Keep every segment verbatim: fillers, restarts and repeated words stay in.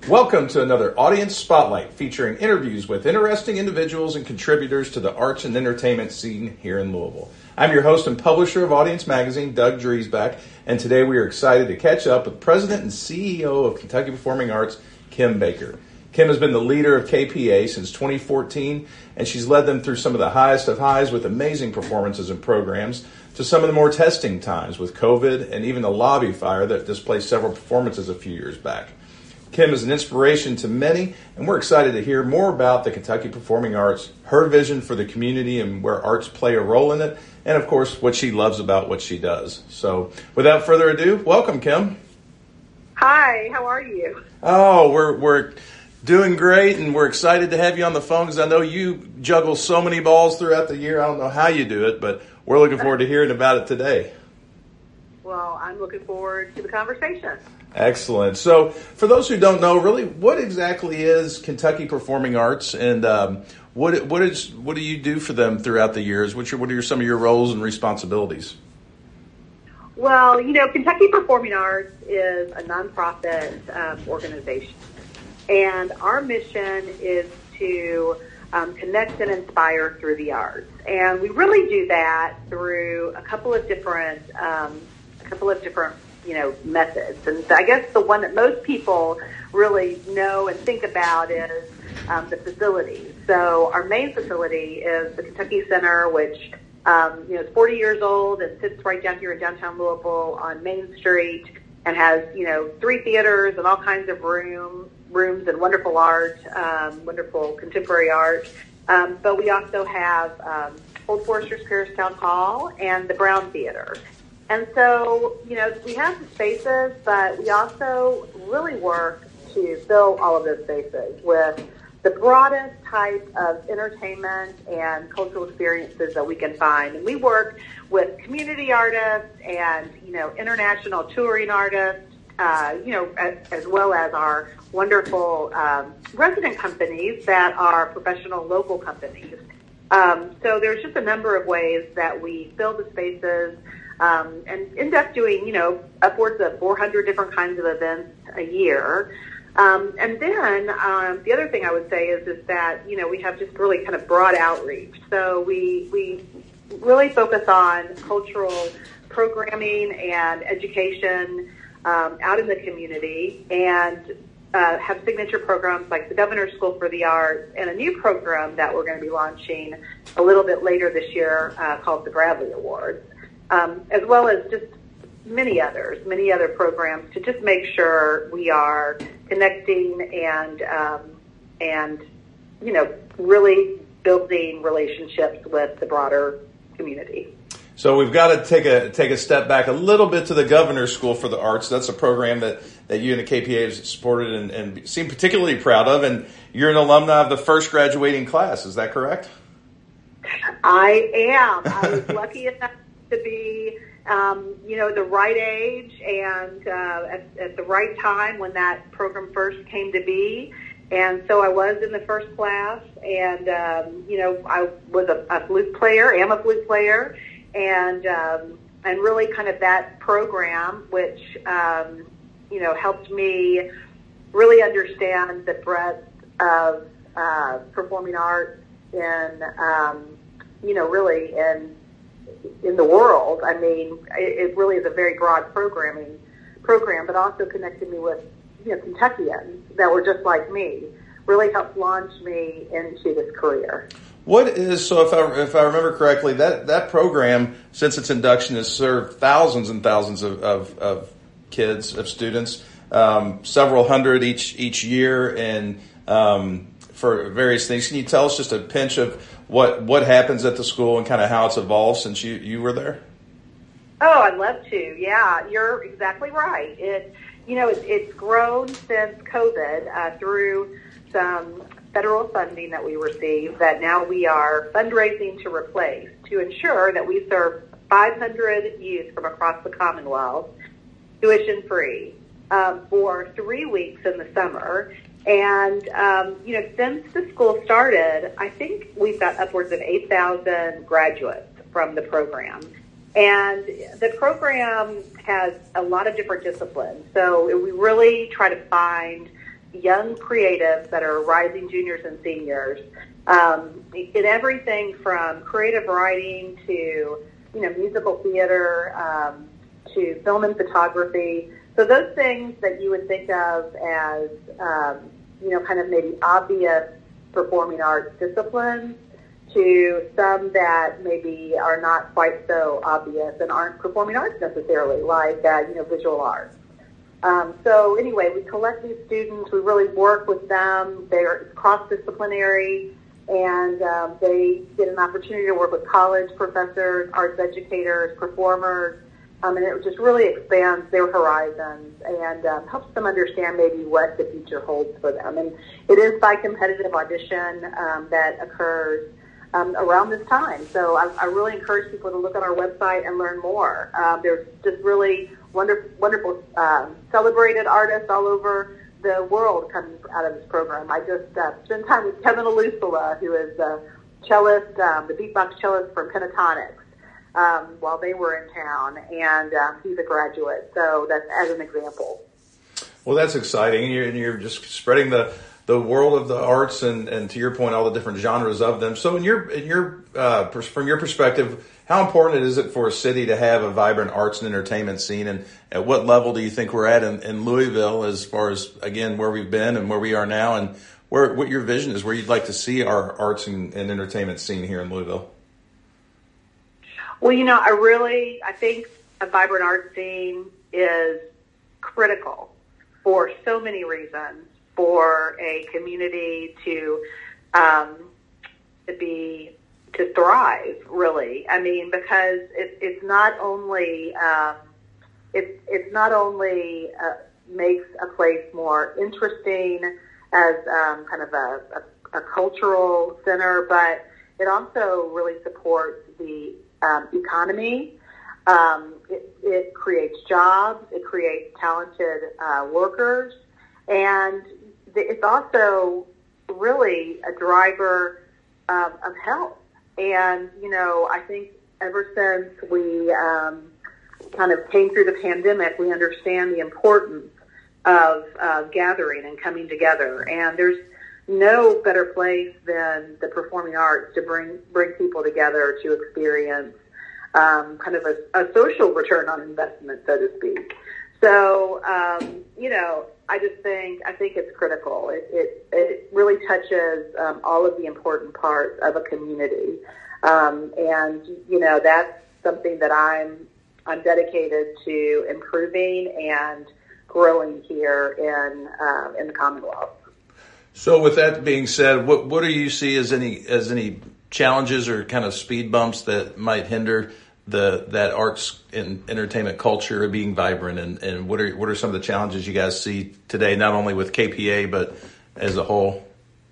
Welcome to another Audience Spotlight featuring interviews with interesting individuals and contributors to the arts and entertainment scene here in Louisville. I'm your host and publisher of Audience Magazine, Doug Driesbach, and today we are excited to catch up with President and C E O of Kentucky Performing Arts, Kim Baker. Kim has been the leader of K P A since twenty fourteen, and she's led them through some of the highest of highs with amazing performances and programs to some of the more testing times with COVID and even the lobby fire that displaced several performances a few years back. Kim is an inspiration to many, and we're excited to hear more about the Kentucky Performing Arts, her vision for the community and where arts play a role in it, and of course, what she loves about what she does. So without further ado, welcome, Kim. Hi, how are you? Oh, we're we're doing great, and we're excited to have you on the phone because I know you juggle so many balls throughout the year. I don't know how you do it, but we're looking forward to hearing about it today. Well, I'm looking forward to the conversation. Excellent. So for those who don't know, really, what exactly is Kentucky Performing Arts, and um, what what is what do you do for them throughout the years? What's your, what are your, some of your roles and responsibilities? Well, you know, Kentucky Performing Arts is a nonprofit um, organization, and our mission is to um, connect and inspire through the arts, and we really do that through a couple of different um, a couple of different you know, methods. And I guess the one that most people really know and think about is um, the facilities. So our main facility is the Kentucky Center, which, um, you know, is forty years old and sits right down here in downtown Louisville on Main Street and has, you know, three theaters and all kinds of room, rooms and wonderful art, um, wonderful contemporary art. Um, but we also have um, Old Forester's Parish Town Hall and the Brown Theater. And so, you know, we have the spaces, but we also really work to fill all of those spaces with the broadest type of entertainment and cultural experiences that we can find. And we work with community artists and, you know, international touring artists, uh, you know, as, as well as our wonderful um, resident companies that are professional local companies. Um, so there's just a number of ways that we fill the spaces. Um, and end up doing, you know, upwards of four hundred different kinds of events a year. Um, and then um, the other thing I would say is is that, you know, we have just really kind of broad outreach. So we we really focus on cultural programming and education um, out in the community, and uh, have signature programs like the Governor's School for the Arts and a new program that we're going to be launching a little bit later this year uh, called the Bradley Awards. Um, as well as just many others, many other programs to just make sure we are connecting and, um, and you know, really building relationships with the broader community. So we've got to take a take a step back a little bit to the Governor's School for the Arts. That's a program that, that you and the K P A have supported and, and seem particularly proud of, and you're an alumni of the first graduating class. Is that correct? I am. I was lucky enough to be, um, you know, the right age and uh, at, at the right time when that program first came to be. And so I was in the first class, and, um, you know, I was a, a flute player, am a flute player, and um, and really kind of that program, which, um, you know, helped me really understand the breadth of uh, performing arts in, um, you know, really in in the world. I mean, it, it really is a very broad programming program, but also connected me with, you know, Kentuckians that were just like me, really helped launch me into this career. What is, so if I, if I remember correctly, that, that program, since its induction, has served thousands and thousands of, of, of kids, of students, um, several hundred each, each year, and um, for various things. Can you tell us just a pinch of what what happens at the school and kind of how it's evolved since you, you were there? Oh, I'd love to. Yeah, you're exactly right. It, you know, it's, it's grown since COVID uh, through some federal funding that we received that now we are fundraising to replace to ensure that we serve five hundred youth from across the Commonwealth tuition free um, for three weeks in the summer. And, um, you know, since the school started, I think we've got upwards of eight thousand graduates from the program. And the program has a lot of different disciplines. So we really try to find young creatives that are rising juniors and seniors um, in everything from creative writing to, you know, musical theater um, to film and photography. So those things that you would think of as, um, you know, kind of maybe obvious performing arts disciplines to some that maybe are not quite so obvious and aren't performing arts necessarily, like, uh, you know, visual arts. Um, so anyway, we collect these students, we really work with them, they're cross-disciplinary, and um, they get an opportunity to work with college professors, arts educators, performers, um, and it just really expands their horizons and um, helps them understand maybe what the future holds for them. And it is by competitive audition um, that occurs um, around this time. So I, I really encourage people to look on our website and learn more. Um, there's just really wonderful, wonderful um, celebrated artists all over the world coming out of this program. I just uh, spent time with Kevin Alusala, who is a cellist, um, the beatbox cellist from Pentatonics, um, while they were in town, and um, he's a graduate. So that's as an example. Well, that's exciting, and you're, and you're just spreading the, the world of the arts, and, and to your point, all the different genres of them. So, in your in your uh, pers- from your perspective, how important is it for a city to have a vibrant arts and entertainment scene, and at what level do you think we're at in, in Louisville, as far as, again, where we've been and where we are now, and where what your vision is, where you'd like to see our arts and, and entertainment scene here in Louisville? Well, you know, I really, I think a vibrant art scene is critical for so many reasons for a community to um, to be to thrive. Really, I mean, because it, it's not only um, it, it's not only uh, makes a place more interesting as um, kind of a, a, a cultural center, but it also really supports the um, economy. Um, it, it creates jobs. It creates talented uh, workers, and it's also really a driver um, of health. And you know, I think ever since we um, kind of came through the pandemic, we understand the importance of uh, gathering and coming together. And there's no better place than the performing arts to bring bring people together to experience um, kind of a, a social return on investment, so to speak. So, um, you know, I just think I think it's critical. It it, it really touches um, all of the important parts of a community, um, and you know that's something that I'm I'm dedicated to improving and growing here in uh, in the Commonwealth. So, with that being said, what what do you see as any as any challenges or kind of speed bumps that might hinder the that arts and entertainment culture being vibrant, and, and what are what are some of the challenges you guys see today, not only with K P A but as a whole?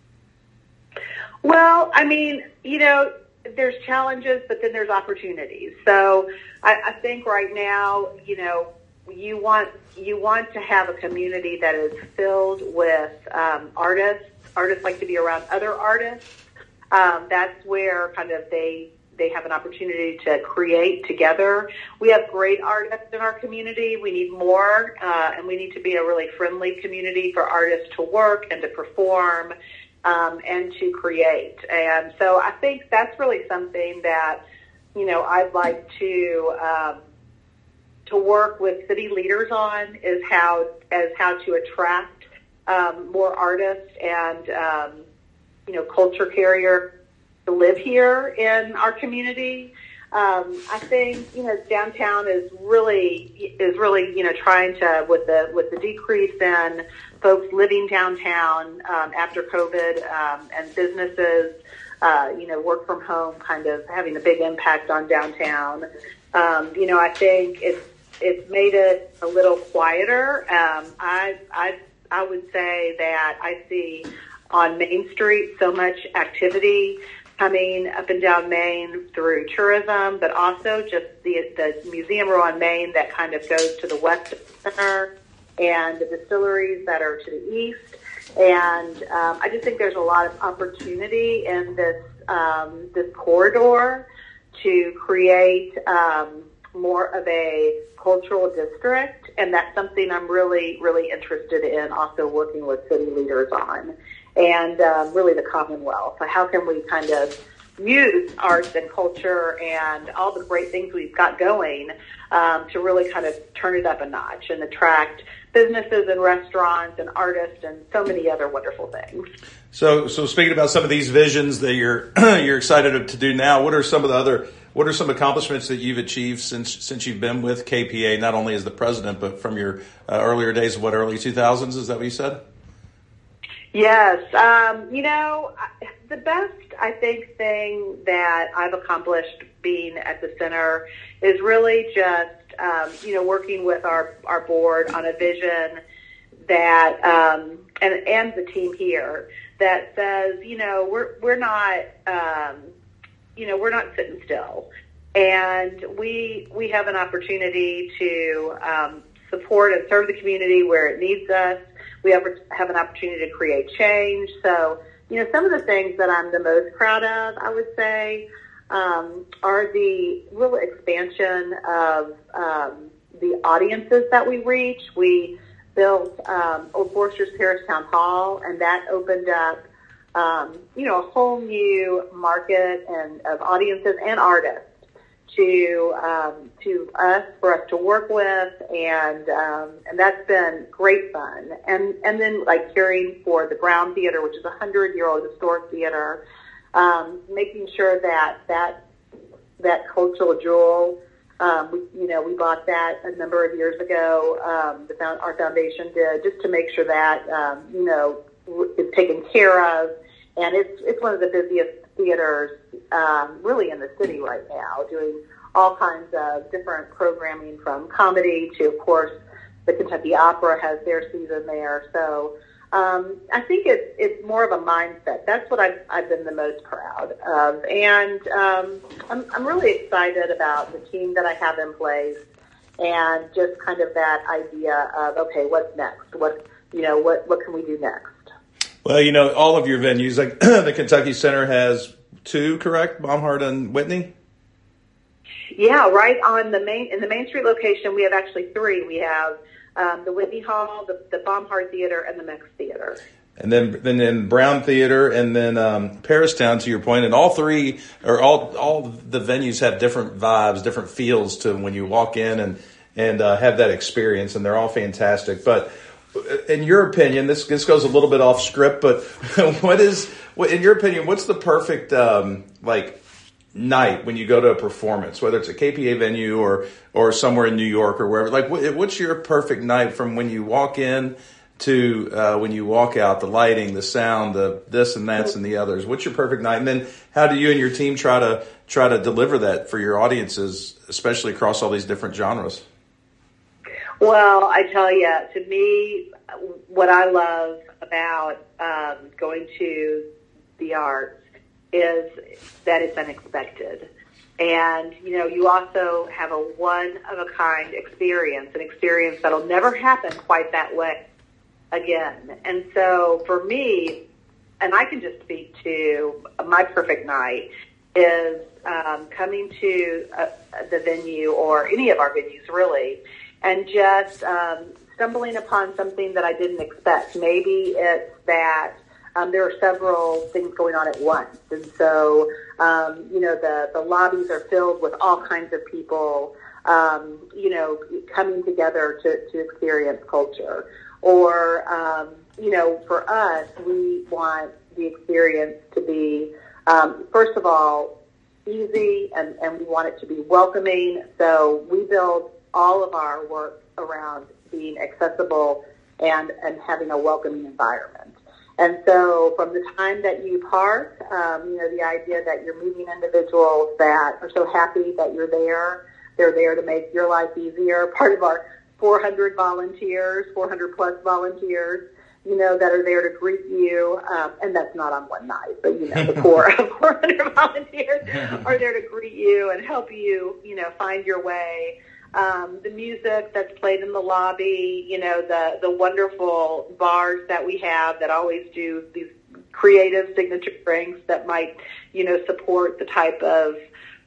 Well, I mean, you know, there's challenges, but then there's opportunities. So I, I think right now, you know, you want you want to have a community that is filled with um, artists. Artists like to be around other artists. Um, that's where kind of they they have an opportunity to create together. We have great artists in our community. We need more, uh, and we need to be a really friendly community for artists to work and to perform um, and to create. And so I think that's really something that, you know, I'd like to um, to work with city leaders on is how as how to attract um, more artists and um, you know culture carrier to live here in our community. Um, I think you know downtown is really is really you know trying to with the with the decrease in folks living downtown um, after COVID um, and businesses uh, you know work from home kind of having a big impact on downtown. Um, you know I think it's it's made it a little quieter. Um, I I I would say that I see on Main Street so much activity coming up and down Main through tourism, but also just the the museum row on Main that kind of goes to the west of the center and the distilleries that are to the east. And um, I just think there's a lot of opportunity in this um, this corridor to create um, more of a cultural district, and that's something I'm really, really interested in also working with city leaders on, and um, really the Commonwealth. So how can we kind of use arts and culture and all the great things we've got going um, to really kind of turn it up a notch and attract businesses and restaurants and artists and so many other wonderful things. So, so speaking about some of these visions that you're you're excited to do now, what are some of the other what are some accomplishments that you've achieved since since you've been with K P A, not only as the president, but from your uh, earlier days of what early two thousands? Is that what you said? Yes, um, you know, the best I think thing that I've accomplished being at the center is really just um, you know working with our our board on a vision that um, and and the team here that says, you know, we're we're not, um, you know, we're not sitting still, and we we have an opportunity to um, support and serve the community where it needs us. We have have an opportunity to create change. So, you know, some of the things that I'm the most proud of, I would say, um, are the real expansion of um, the audiences that we reach. We built um, Old Foresters Parish Town Hall, and that opened up, um, you know, a whole new market and of audiences and artists to um, to us for us to work with, and um, and that's been great fun. And and then like caring for the Brown Theater, which is a hundred year old historic theater, um, making sure that that that cultural jewel. Um, we, you know, we bought that a number of years ago. Um, the found, our foundation did, just to make sure that um, you know is taken care of, and it's it's one of the busiest theaters um, really in the city right now, doing all kinds of different programming from comedy to, of course, the Kentucky Opera has their season there. So um, I think it's it's more of a mindset. That's what I've I've been the most proud of, and um, I'm I'm really excited about the team that I have in place, and just kind of that idea of, okay, what's next? What you know, what what can we do next? Well, you know, all of your venues, like the Kentucky Center has two, correct? Baumhart and Whitney. Yeah, right on the main in the Main Street location, we have actually three. We have Um, the Whitney Hall, the, the Baumhart Theater, and the Mex Theater. And then, then, then Brown Theater, and then um, Paristown, to your point. And all three, or all all the venues have different vibes, different feels to when you walk in and and uh, have that experience, and they're all fantastic. But in your opinion, this this goes a little bit off script, but what is, in your opinion, what's the perfect um, like night when you go to a performance, whether it's a K P A venue or or somewhere in New York or wherever? Like, what's your perfect night from when you walk in to uh, when you walk out? The lighting, the sound, the this and that's and the others. What's your perfect night? And then how do you and your team try to try to deliver that for your audiences, especially across all these different genres? Well, I tell you, to me, what I love about um, going to the arts is that it's unexpected. And, you know, you also have a one-of-a-kind experience, an experience that'll never happen quite that way again. And so for me, and I can just speak to my perfect night, is um, coming to uh, the venue or any of our venues, really, and just um, stumbling upon something that I didn't expect. Maybe it's that Um, there are several things going on at once. And so, um, you know, the, the lobbies are filled with all kinds of people, um, you know, coming together to, to experience culture. Or, um, you know, for us, we want the experience to be, um, first of all, easy, and, and we want it to be welcoming. So we build all of our work around being accessible and, and having a welcoming environment. And so from the time that you park, um, you know, the idea that you're meeting individuals that are so happy that you're there, they're there to make your life easier. Part of our four hundred volunteers, four hundred plus volunteers, you know, that are there to greet you. Um, and that's not on one night, but, you know, the core of four hundred volunteers are there to greet you and help you, you know, find your way. Um, the music that's played in the lobby, you know, the, the wonderful bars that we have that always do these creative signature drinks that might, you know, support the type of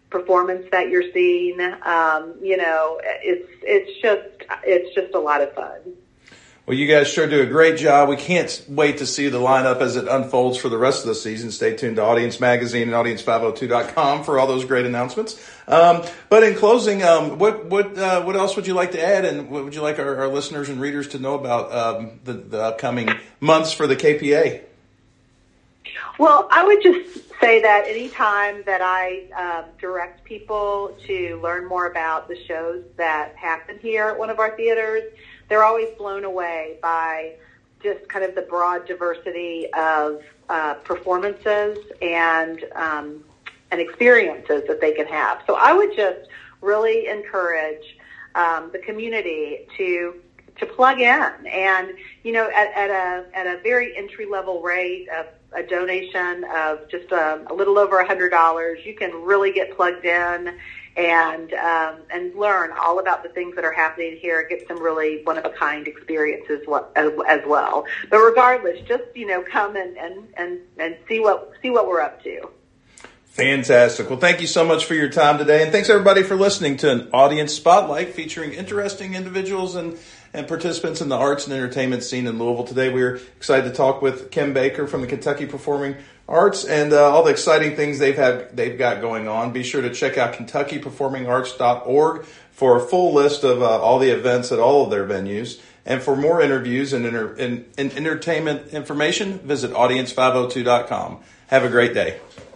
performance that you're seeing. Um, you know, it's it's just it's just a lot of fun. Well, you guys sure do a great job. We can't wait to see the lineup as it unfolds for the rest of the season. Stay tuned to Audience Magazine and audience five oh two dot com for all those great announcements. Um, but in closing, um, what what uh, what else would you like to add, and what would you like our, our listeners and readers to know about um, the, the upcoming months for the K P A? Well, I would just say that anytime that I um, direct people to learn more about the shows that happen here at one of our theaters, they're always blown away by just kind of the broad diversity of uh, performances and um, and experiences that they can have. So I would just really encourage um, the community to to plug in, and you know, at, at a at a very entry level rate of a donation of just um, a little over a hundred dollars, you can really get plugged in and um, and learn all about the things that are happening here. Get some really one of a kind experiences as, as well. But regardless, just you know, come and, and, and, and see what see what we're up to. Fantastic. Well, thank you so much for your time today, and thanks everybody for listening to an Audience Spotlight featuring interesting individuals and and participants in the arts and entertainment scene in Louisville. Today we're excited to talk with Kim Baker from the Kentucky Performing Arts and uh, all the exciting things they've had they've got going on. Be sure to check out kentucky performing arts dot org for a full list of uh, all the events at all of their venues. And for more interviews and, inter- and, and entertainment information, visit audience five oh two dot com. Have a great day.